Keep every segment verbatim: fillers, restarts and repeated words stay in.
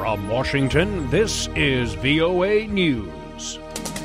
From Washington, this is V O A News.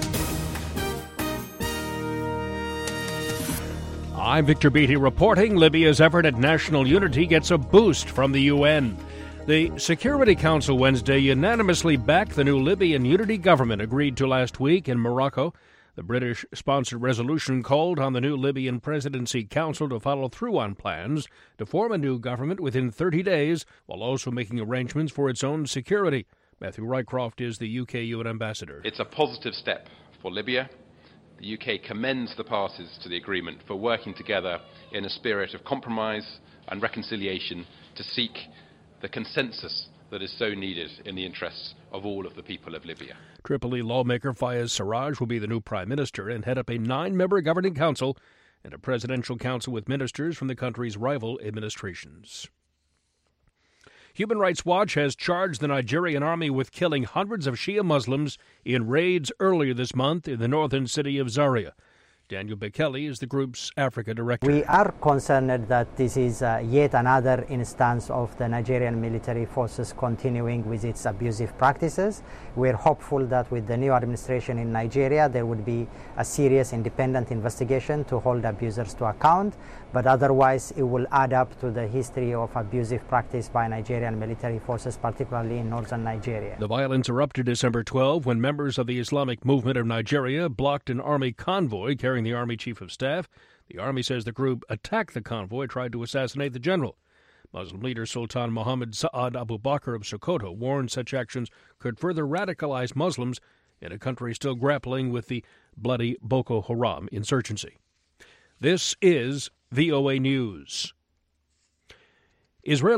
I'm Victor Beatty reporting Libya's effort at national unity gets a boost from the U N. The Security Council Wednesday unanimously backed the new Libyan unity government agreed to last week in Morocco. The British-sponsored resolution called on the new Libyan Presidency Council to follow through on plans to form a new government within thirty days, while also making arrangements for its own security. Matthew Rycroft is the U K U N ambassador. It's a positive step for Libya. The U K commends the parties to the agreement for working together in a spirit of compromise and reconciliation to seek the consensus that is so needed in the interests of all of the people of Libya. Tripoli lawmaker Fayez Sarraj will be the new prime minister and head up a nine-member governing council and a presidential council with ministers from the country's rival administrations. Human Rights Watch has charged the Nigerian army with killing hundreds of Shia Muslims in raids earlier this month in the northern city of Zaria. Daniel Bekele is the group's Africa director. We are concerned that this is uh, yet another instance of the Nigerian military forces continuing with its abusive practices. We're hopeful that with the new administration in Nigeria, there would be a serious independent investigation to hold abusers to account, but otherwise it will add up to the history of abusive practice by Nigerian military forces, particularly in northern Nigeria. The violence erupted December twelfth when members of the Islamic Movement of Nigeria blocked an army convoy carrying the Army Chief of Staff. The Army says the group attacked the convoy, tried to assassinate the general. Muslim leader Sultan Muhammad Sa'ad Abu Bakr of Sokoto warned such actions could further radicalize Muslims in a country still grappling with the bloody Boko Haram insurgency. This is V O A News. Israel